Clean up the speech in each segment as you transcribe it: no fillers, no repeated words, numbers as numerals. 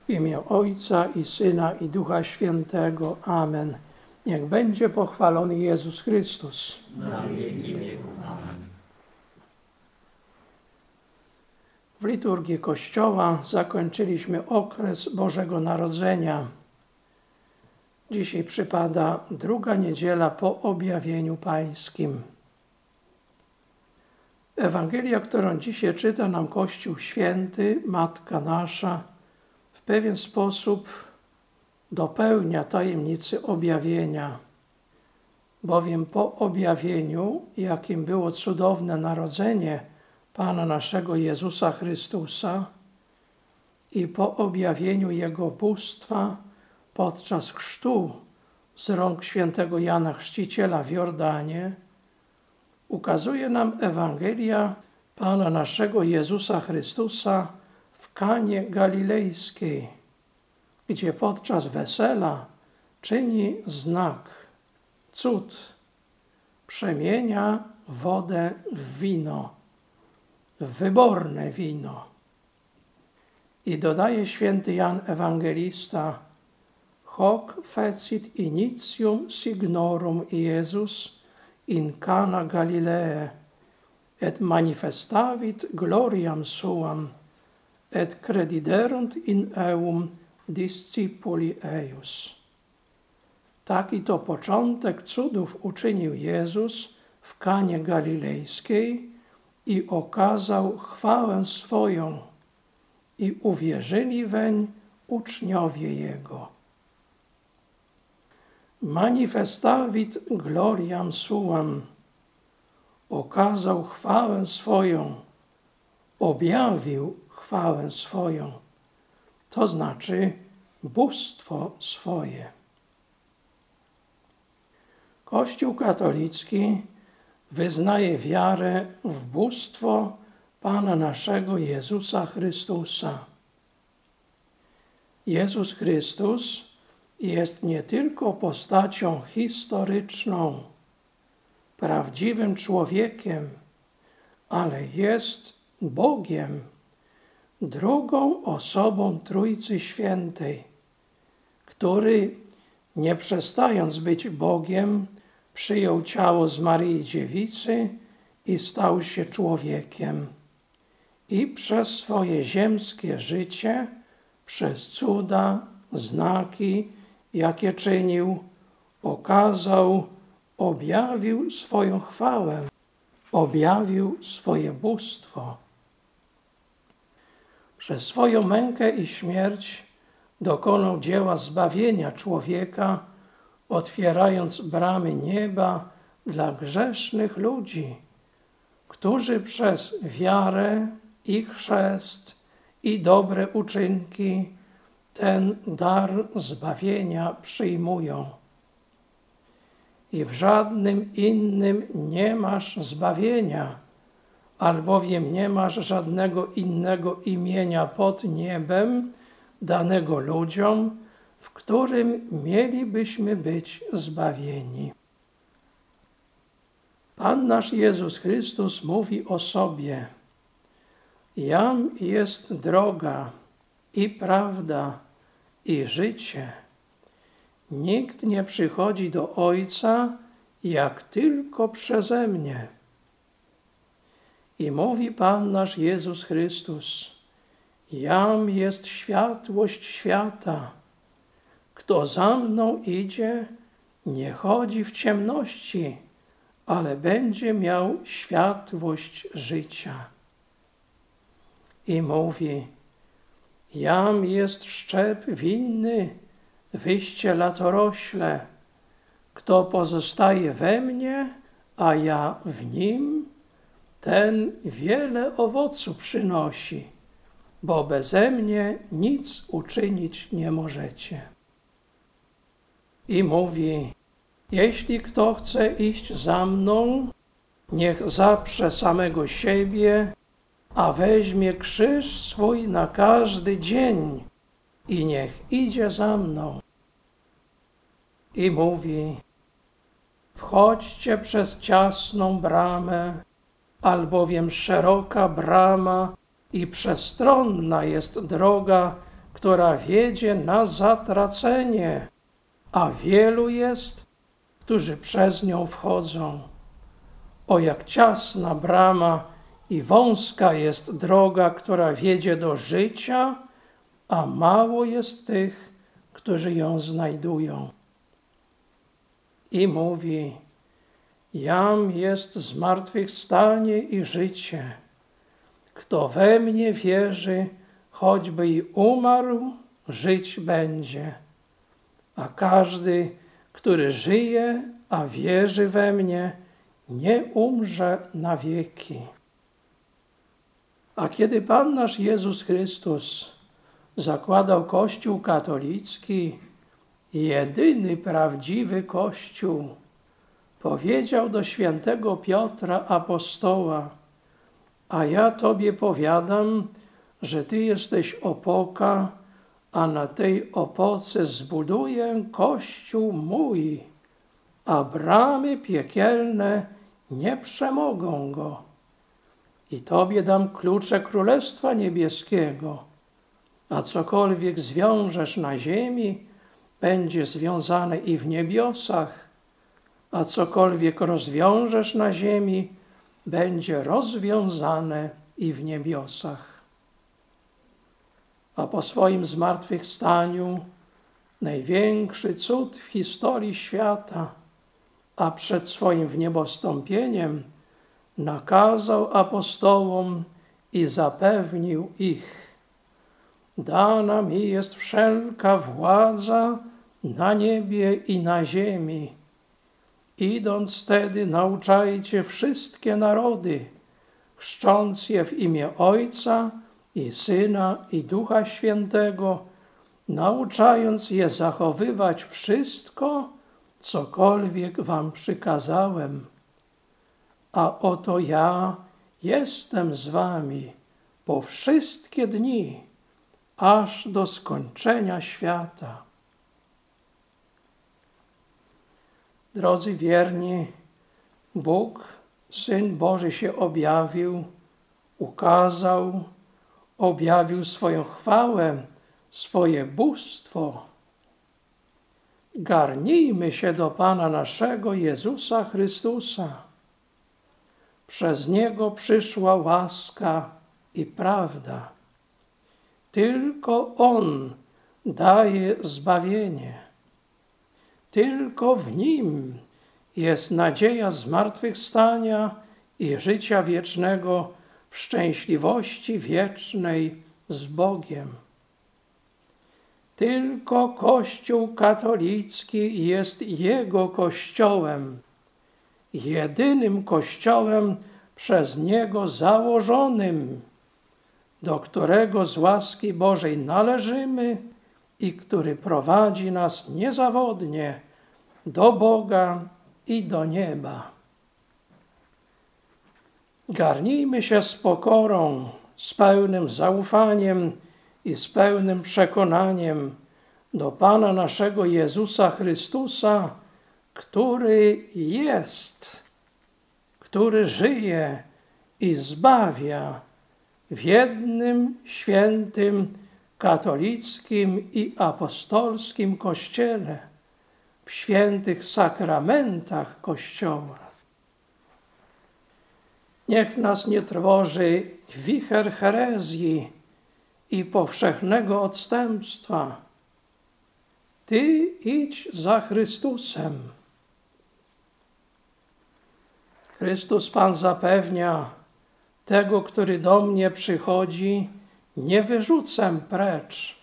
W imię Ojca i Syna i Ducha Świętego. Amen. Niech będzie pochwalony Jezus Chrystus. Na wieki wieków. Amen. W liturgii Kościoła zakończyliśmy okres Bożego Narodzenia. Dzisiaj przypada druga niedziela po objawieniu Pańskim. Ewangelia, którą dzisiaj czyta nam Kościół Święty, Matka Nasza, w pewien sposób dopełnia tajemnicy objawienia, bowiem po objawieniu, jakim było cudowne narodzenie Pana naszego Jezusa Chrystusa i po objawieniu Jego bóstwa podczas chrztu z rąk świętego Jana Chrzciciela w Jordanie, ukazuje nam Ewangelia Pana naszego Jezusa Chrystusa w Kanie Galilejskiej, gdzie podczas wesela czyni znak, cud, przemienia wodę w wino, w wyborne wino. I dodaje święty Jan Ewangelista: hoc fecit initium signorum Iesus in Cana Galilee, et manifestavit gloriam suam, et crediderunt in eum discipuli eius. Taki to początek cudów uczynił Jezus w Kanie Galilejskiej i okazał chwałę swoją, i uwierzyli weń uczniowie Jego. Manifestavit gloriam suam, okazał chwałę swoją, objawił chwałę swoją, to znaczy bóstwo swoje. Kościół katolicki wyznaje wiarę w bóstwo Pana naszego Jezusa Chrystusa. Jezus Chrystus jest nie tylko postacią historyczną, prawdziwym człowiekiem, ale jest Bogiem, drugą osobą Trójcy Świętej, który, nie przestając być Bogiem, przyjął ciało z Maryi Dziewicy i stał się człowiekiem. I przez swoje ziemskie życie, przez cuda, znaki, jakie czynił, okazał, objawił swoją chwałę, objawił swoje bóstwo. Przez swoją mękę i śmierć dokonał dzieła zbawienia człowieka, otwierając bramy nieba dla grzesznych ludzi, którzy przez wiarę i chrzest i dobre uczynki ten dar zbawienia przyjmują. I w żadnym innym nie masz zbawienia, albowiem nie masz żadnego innego imienia pod niebem danego ludziom, w którym mielibyśmy być zbawieni. Pan nasz Jezus Chrystus mówi o sobie: jam jest droga i prawda i życie. Nikt nie przychodzi do Ojca, jak tylko przeze mnie. I mówi Pan nasz Jezus Chrystus: jam jest światłość świata. Kto za mną idzie, nie chodzi w ciemności, ale będzie miał światłość życia. I mówi: jam jest szczep winny, wyjście latorośle. Kto pozostaje we mnie, a ja w nim, ten wiele owocu przynosi, bo beze mnie nic uczynić nie możecie. I mówi: jeśli kto chce iść za mną, niech zaprze samego siebie, a weźmie krzyż swój na każdy dzień i niech idzie za mną. I mówi: wchodźcie przez ciasną bramę, albowiem szeroka brama i przestronna jest droga, która wiedzie na zatracenie, a wielu jest, którzy przez nią wchodzą. O, jak ciasna brama i wąska jest droga, która wiedzie do życia, a mało jest tych, którzy ją znajdują. I mówi: jam jest zmartwychwstanie i życie. Kto we mnie wierzy, choćby i umarł, żyć będzie. A każdy, który żyje, a wierzy we mnie, nie umrze na wieki. A kiedy Pan nasz Jezus Chrystus zakładał Kościół katolicki, jedyny prawdziwy Kościół, powiedział do świętego Piotra apostoła: a ja Tobie powiadam, że Ty jesteś opoka, a na tej opoce zbuduję Kościół mój, a bramy piekielne nie przemogą go. I Tobie dam klucze Królestwa Niebieskiego, a cokolwiek zwiążesz na ziemi, będzie związane i w niebiosach, a cokolwiek rozwiążesz na ziemi, będzie rozwiązane i w niebiosach. A po swoim zmartwychwstaniu największy cud w historii świata, a przed swoim wniebostąpieniem nakazał apostołom i zapewnił ich: dana mi jest wszelka władza na niebie i na ziemi. Idąc tedy, nauczajcie wszystkie narody, chrzcząc je w imię Ojca i Syna i Ducha Świętego, nauczając je zachowywać wszystko, cokolwiek wam przykazałem. A oto ja jestem z wami po wszystkie dni, aż do skończenia świata. Drodzy wierni, Bóg, Syn Boży się objawił, ukazał, objawił swoją chwałę, swoje bóstwo. Garnijmy się do Pana naszego Jezusa Chrystusa. Przez Niego przyszła łaska i prawda. Tylko On daje zbawienie. Tylko w Nim jest nadzieja zmartwychwstania i życia wiecznego w szczęśliwości wiecznej z Bogiem. Tylko Kościół katolicki jest Jego Kościołem, jedynym Kościołem przez Niego założonym, do którego z łaski Bożej należymy i który prowadzi nas niezawodnie do Boga i do nieba. Garnijmy się z pokorą, z pełnym zaufaniem i z pełnym przekonaniem do Pana naszego Jezusa Chrystusa, który jest, który żyje i zbawia w jednym świętym, katolickim i apostolskim Kościele, w świętych sakramentach Kościoła. Niech nas nie trwoży wicher herezji i powszechnego odstępstwa. Ty idź za Chrystusem. Chrystus Pan zapewnia: tego, który do mnie przychodzi, nie wyrzucę precz.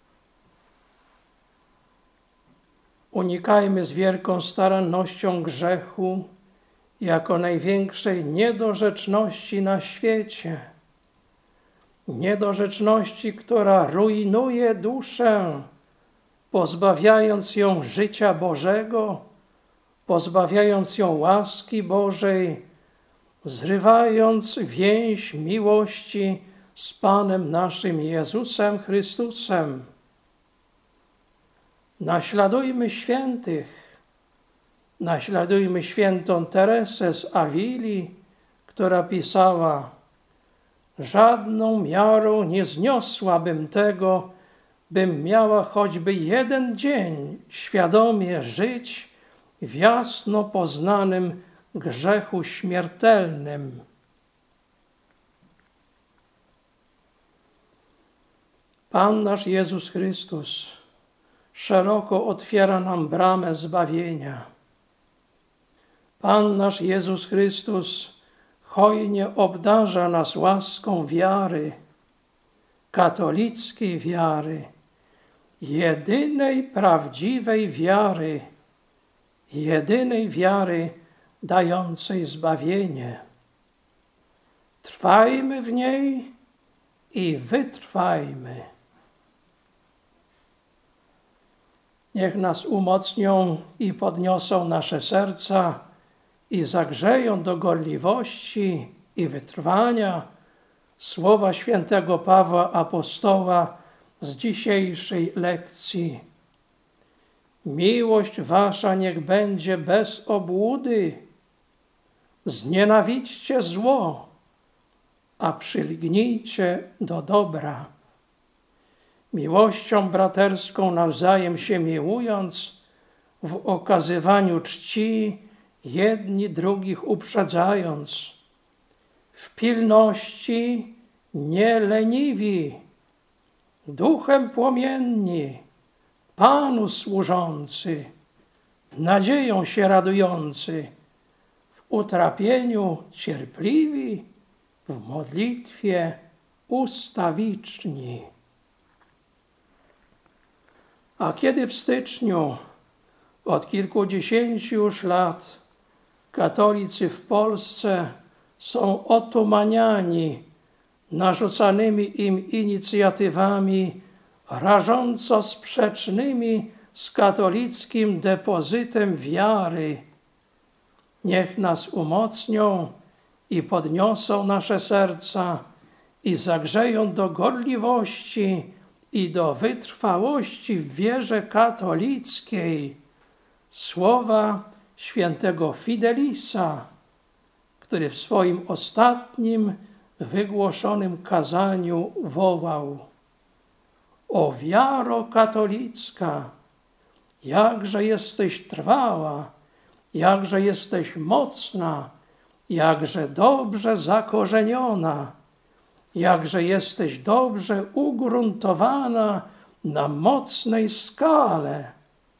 Unikajmy z wielką starannością grzechu jako największej niedorzeczności na świecie. Niedorzeczności, która rujnuje duszę, pozbawiając ją życia Bożego, pozbawiając ją łaski Bożej, zrywając więź miłości z Panem naszym Jezusem Chrystusem. Naśladujmy świętych, naśladujmy świętą Teresę z Awili, która pisała: żadną miarą nie zniosłabym tego, bym miała choćby jeden dzień świadomie żyć w jasno poznanym grzechu śmiertelnym. Pan nasz Jezus Chrystus szeroko otwiera nam bramę zbawienia. Pan nasz Jezus Chrystus hojnie obdarza nas łaską wiary, katolickiej wiary, jedynej prawdziwej wiary dającej zbawienie. Trwajmy w niej i wytrwajmy. Niech nas umocnią i podniosą nasze serca i zagrzeją do gorliwości i wytrwania słowa świętego Pawła Apostoła z dzisiejszej lekcji. Miłość wasza niech będzie bez obłudy. Znienawidźcie zło, a przylgnijcie do dobra. Miłością braterską nawzajem się miłując, w okazywaniu czci jedni drugich uprzedzając, w pilności nie leniwi, duchem płomienni, Panu służący, nadzieją się radujący, w utrapieniu cierpliwi, w modlitwie ustawiczni. A kiedy w styczniu od kilkudziesięciu już lat katolicy w Polsce są otumaniani narzucanymi im inicjatywami rażąco sprzecznymi z katolickim depozytem wiary, niech nas umocnią i podniosą nasze serca i zagrzeją do gorliwości i do wytrwałości w wierze katolickiej słowa świętego Fidelisa, który w swoim ostatnim wygłoszonym kazaniu wołał: O wiaro katolicka, jakże jesteś trwała, jakże jesteś mocna, jakże dobrze zakorzeniona, jakże jesteś dobrze ugruntowana na mocnej skale.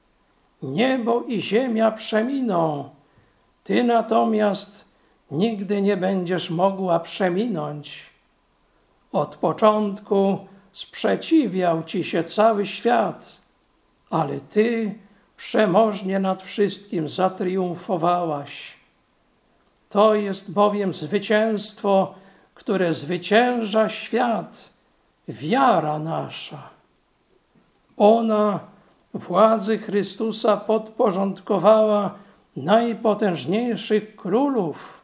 Niebo i ziemia przeminą, ty natomiast nigdy nie będziesz mogła przeminąć. Od początku sprzeciwiał ci się cały świat, ale ty przemożnie nad wszystkim zatriumfowałaś. To jest bowiem zwycięstwo, które zwycięża świat, wiara nasza. Ona władzy Chrystusa podporządkowała najpotężniejszych królów.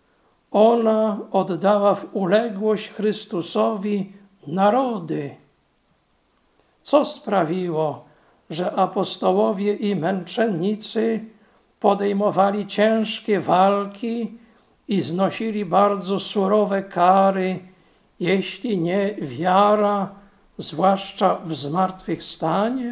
Ona oddała w uległość Chrystusowi narody. Co sprawiło, że apostołowie i męczennicy podejmowali ciężkie walki i znosili bardzo surowe kary, jeśli nie wiara, zwłaszcza w zmartwychwstanie?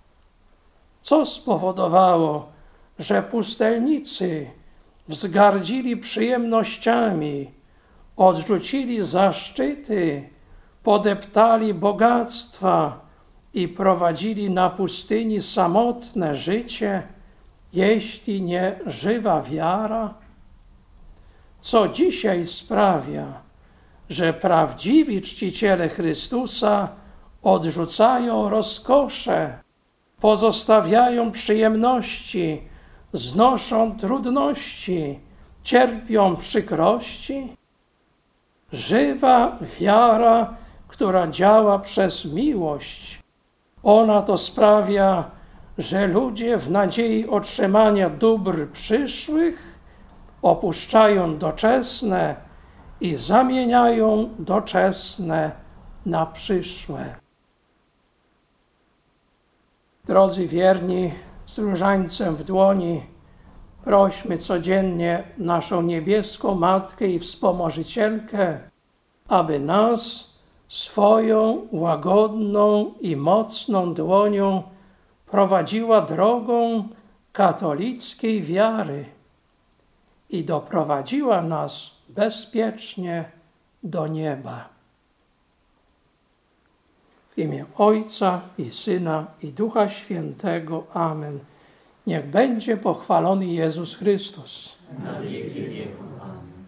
Co spowodowało, że pustelnicy wzgardzili przyjemnościami, odrzucili zaszczyty, podeptali bogactwa i prowadzili na pustyni samotne życie, jeśli nie żywa wiara? Co dzisiaj sprawia, że prawdziwi czciciele Chrystusa odrzucają rozkosze, pozostawiają przyjemności, znoszą trudności, cierpią przykrości? Żywa wiara, która działa przez miłość. Ona to sprawia, że ludzie w nadziei otrzymania dóbr przyszłych opuszczają doczesne i zamieniają doczesne na przyszłe. Drodzy wierni, z różańcem w dłoni prośmy codziennie naszą niebieską Matkę i Wspomożycielkę, aby nas swoją łagodną i mocną dłonią prowadziła drogą katolickiej wiary i doprowadziła nas bezpiecznie do nieba. W imię Ojca i Syna i Ducha Świętego. Amen. Niech będzie pochwalony Jezus Chrystus. Na wieki wieków.